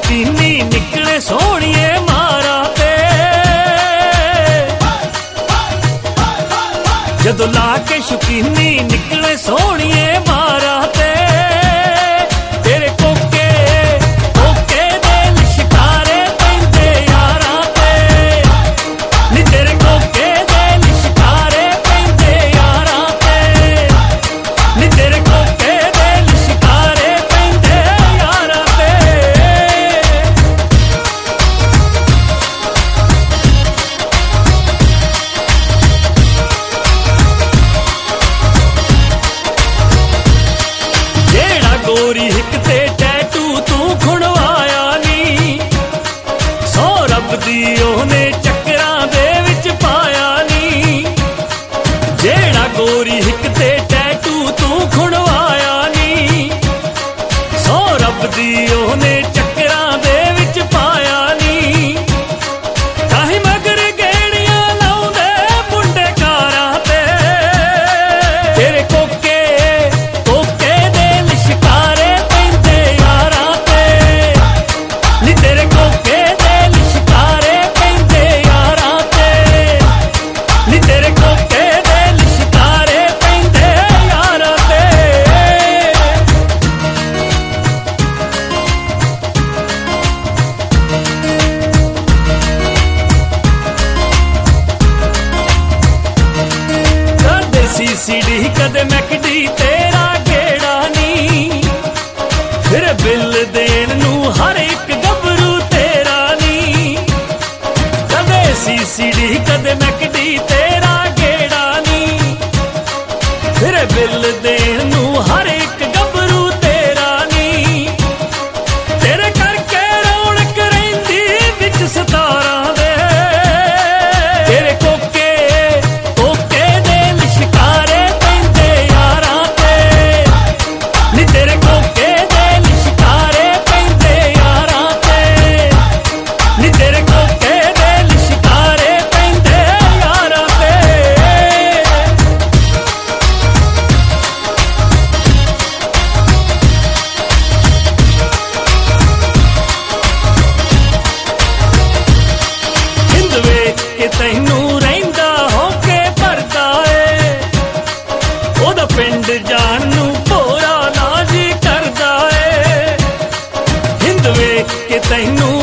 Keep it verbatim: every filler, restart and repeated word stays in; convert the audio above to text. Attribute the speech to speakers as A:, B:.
A: ਸ਼ੁਕੀਨੀ ਨਿਕਲੇ ਸੋਹਣੀਏ ਮਾਰਾਂ ਤੇ, ਜਦੋਂ ਲਾ ਕੇ ਸ਼ੁਕੀਨੀ ਨਿਕਲੇ ਸੋਹਣੀਏ ਮਾਰਾਂ ਤੇ, ਤੇਰੇ ਕੋਕੇ ਕੋਕੇ ਦੇ ਲਿਸ਼ਕਾਰੇ ਪੈਂਦੇ ਯਾਰਾਂ ਤੇ, ਨੀ ਤੇਰੇ ਕੋਕੇ ਦੇ ਲਿਸ਼ਕਾਰੇ ਪੈਂਦੇ ਯਾਰਾਂ ਤੇ, ਨੀ ਤੇਰੇ ਕੋਕੇ ਦੇ ਲਿਸ਼ਕਾਰੇ ਪੈਂਦੇ ਯਾਰਾਂ ਤੇ। ਜਿਹੜਾ ਗੋਰੀ ਹਿੱਕ ਤੇ ਟੈਟੂ ਤੂੰ ਖੁਣਵਾਇਆ ਨੀ, ਸੌ ਰੱਬ ਦੀ ਉਹਨੇ ਚੱਕਰਾਂ ਦੇ ਵਿੱਚ ਪਾਇਆ ਨੀ। ਜਿਹੜਾ ਗੋਰੀ ਹਿੱਕ ਤੇ ਟੈਟੂ ਤੂੰ ਖੁਣਵਾਇਆ ਨੀ, ਸੌ ਰੱਬ ਦੀ ਉਹਨੇ ਚੱਕਰਾਂ ਦੇ ਵਿੱਚ ਪਾਇਆ ਨੀ। ਕਾਹੀ ਮਗਰ ਗੇੜੀਆਂ ਲਾਉਂਦੇ ਮੁੰਡੇ ਕਾਰਾਂ ਤੇ, ਤੇਰੇ ਕੋਕੇ ਕੋਕੇ ਦੇ ਲਿਸ਼ਕਾਰੇ ਪੈਂਦੇ ਯਾਰਾਂ ਤੇ, ਨੀ ਤੇਰੇ ਕੋਕੇ ਦੇ ਲਿਸ਼ਕਾਰੇ ਪੈਂਦੇ ਯਾਰਾਂ ਤੇ, ਨੀ ਤੇਰੇ ਕੋਕੇ ਦੇ ਲਿਸ਼ਕਾਰੇ ਪੈਂਦੇ ਯਾਰਾਂ ਤੇ। ਕਦੇ ਸੀਸੀਡੀ ਕਦੇ ਮੈਕਡੀ ਤੇਰਾ ਗੇੜਾ ਨੀ, ਫਿਰ ਬਿੱਲ ਦੇਣ ਨੂੰ ਹਰ ਇੱਕ ਗੱਭਰੂ ਤੇਰਾ ਨੀ। ਕਦੇ ਸੀਸੀਡੀ ਕਦੇ ਮੈਕਡੀ ਤੇਰਾ ਗੇੜਾ ਨੀ, ਫਿਰ ਬਿੱਲ ਦੇਣ ਨੂੰ ਹਰ ਇੱਕ ਗੱਭਰੂ ਤੇਰਾ ਨੀ। ਤੇਰੇ ਕਰਕੇ ਰੌਣਕ ਰਹਿੰਦੀ ਵਿੱਚ ਸਤਾਰਾਂ ਦੇ, ਤੇਰੇ ਕੋਕੇ ਕੋਕੇ ਦੇ ਲਿਸ਼ਕਾਰੇ ਪੈਂਦੇ ਯਾਰਾਂ ਤੇ, ਨੀ ਤੇਰੇ ਕੋਕੇ ਦੇ ਲਿਸ਼ਕਾਰੇ ਪੈਂਦੇ ਯਾਰਾਂ ਤੇ, ਨੀ ਤੇਰੇ ਕੋਕੇ ਦੇ ਲਿਸ਼ਕਾਰੇ ਪੈਂਦੇ ਯਾਰਾਂ ਤੇ। ਹਿੰਦ ਵੇਖ ਕੇ ਤੈਨੂੰ ਰਹਿੰਦਾ ਹੋ ਕੇ ਭਰਦਾ ਏ, ਉਹਦਾ ਪਿੰਡ ਜਾਣ ਨੂੰ ਭੋਰਾ ਨਾ ਜੀ ਕਰਦਾ ਏ। ਹਿੰਦ ਵੇਖ ਕੇ ਤੈਨੂੰ